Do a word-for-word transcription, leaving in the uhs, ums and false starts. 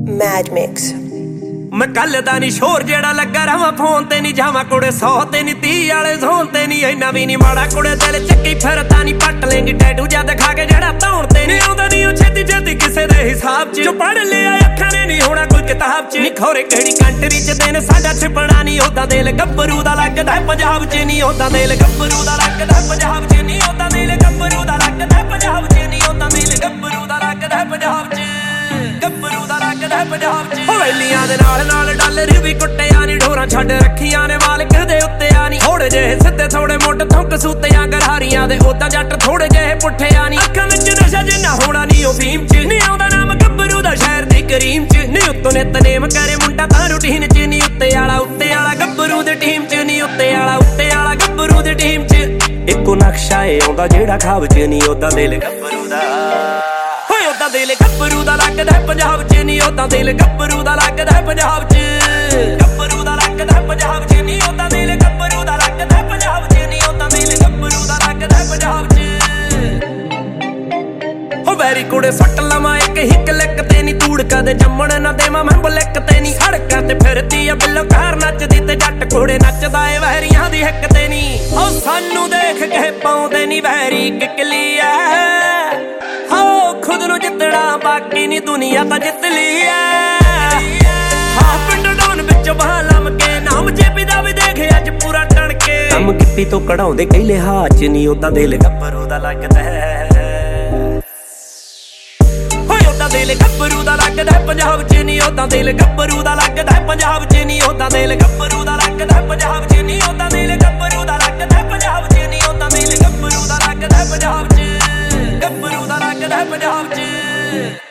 Mad Mix मैं कल दा नी शोर जेड़ा लगा रहा फोन ते नी जावा कुड़े सौ ते नी तीह वाले जोन ते नी इन्ना भी नी माड़ा कुड़े दिल चक्की फिरता नी पट लेंगी टैटू जा दिखा के जेड़ा धौन ते नी आउंदा नी ओ छेती छेती किसे दे हिसाब च जो पढ़ लिया अखां ने नी होना कोई किताब च नी खोरे केड़ी कंट्री च दिन साडा छिपना नी ओदा दिल गब्बरू दा लगदा पंजाब च नी ओदा दिल गब्बरू दा लगदा पंजाब च नी ओदा दिल गब्बरू दा लगदा पंजाब च नी ओदा दिल गब्बरू दा लगदा पंजाब च गब्बरू दा लगदा पंजाब च हवेलियां दे नाल नाल डॉलर भी कुट्टिया नी ढोरां छड्ड रखियां ने मालिक दे उत्ते आ नी थोड़े जेहे सिद्धे थोड़े मुट्ठ थुंक सूत्तियां गरहारियां दे ओदा जट थोड़े जेहे पुट्ठे आ नी अखां विच नशा जिन्ना होना नी ओ फीम च नी आउंदा नाम गब्बरू दा शहर दी करीम च नी उत्तों नितनेम करे मुंडा तां रूटीन च नी उत्ते आला उत्ते आला गब्बरू दी टीम च नी उत्ते आला उत्ते आला गब्बरू दी टीम च इक्को नक्शा ए आउंदा जेड़ा खाब च नी ओदा दिल गब्बरू दा ओदा दिल गब्बरू दा लगदा पंजाब च नी ओदा दिल गब्बरू दा लगदा पंजाब च गब्बरू दा लगदा पंजाब च नी ओदा दिल गब्बरू दा लगदा पंजाब च नी ओदा दिल गब्बरू दा लगदा पंजाब च हो वैरी कुड़े सट लवा एक हिक लिक ते नी तूड़ कदे जम्मण ना देवा मैं बलिक ते नी सड़कां ते फिरदी आ बिल्लो कार नचदी ते जट कुड़े नचदा ए वहरियां दी हिक ते नी ओ सानू देख के पाउंदे नी वहरी किकली ऐ खुद नू जितना बाकी नी दुनिया ता जित ली है हाँ पिंड डॉन विच बाह लमके नाम जेपी दा भी देखे अज पूरा टण के कम कित्ती तो कढ़ाउंदे कई लिहाज च नी ओदा दिल गब्बरू दा लगदा होए ओदा दिल गब्बरू दा लगदा पंजाब च नी ओदा दिल गब्बरू दा लगदा पंजाब च नी ओदा दिल गब्बरू दा लगदा पंजाब च नी ओदा दिल गब्बरू दा लगदा पंजाब च नी ओदा दिल गब्बरू दा लगदा पंजाब च गब्बरू दा लगदा पंजाब च